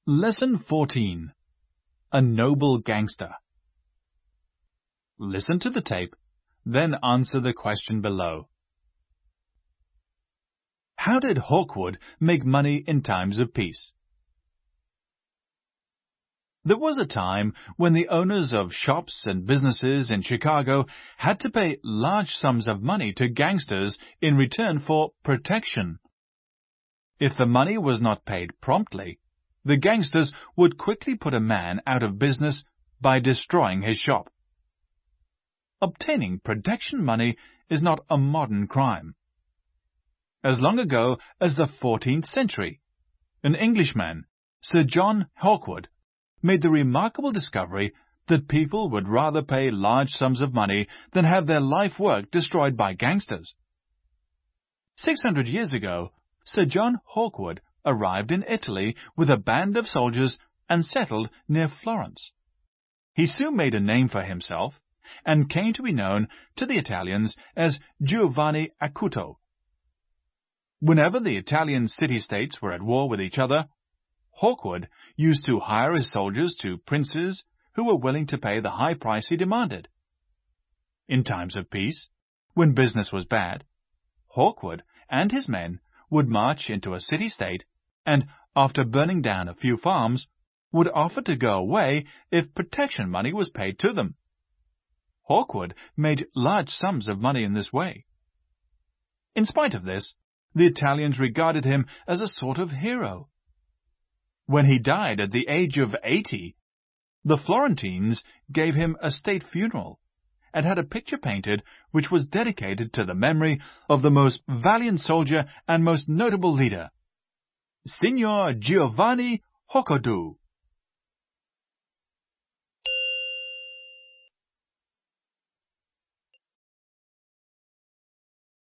Lesson 14. A Noble Gangster. Listen to the tape, then answer the question below. How did Hawkwood make money in times of peace? There was a time when the owners of shops and businesses in Chicago had to pay large sums of money to gangsters in return for protection. If the money was not paid promptly, the gangsters would quickly put a man out of business by destroying his shop. Obtaining protection money is not a modern crime. As long ago as the 14th century, an Englishman, Sir John Hawkwood, made the remarkable discovery that people would rather pay large sums of money than have their life work destroyed by gangsters. 600 years ago, Sir John Hawkwood arrived in Italy with a band of soldiers and settled near Florence. He soon made a name for himself and came to be known to the Italians as Giovanni Acuto. Whenever the Italian city-states were at war with each other, Hawkwood used to hire his soldiers to princes who were willing to pay the high price he demanded. In times of peace, when business was bad, Hawkwood and his men would march into a city-state and, after burning down a few farms, would offer to go away if protection money was paid to them. Hawkwood made large sums of money in this way. In spite of this, the Italians regarded him as a sort of hero. When he died at the age of 80, the Florentines gave him a state funeral and had a picture painted which was dedicated to the memory of the most valiant soldier and most notable leader, Signor Giovanni Hawkwood.